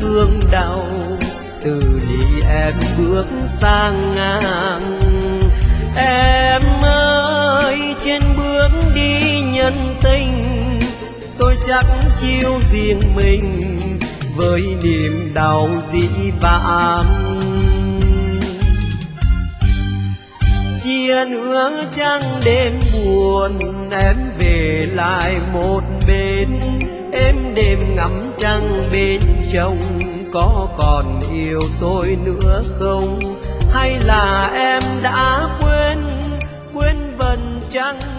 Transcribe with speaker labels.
Speaker 1: thương đau, từ ly em bước sang ngang. Em ơi trên bước đi nhân tình, tôi chắc chiêu riêng mình với niềm đau dĩ vãng. Chia nữa trăng đêm buồn, em về lại một bên, em đêm ngắm trăng bên trông, có còn yêu tôi nữa không? Hay là em đã quên vầng trăng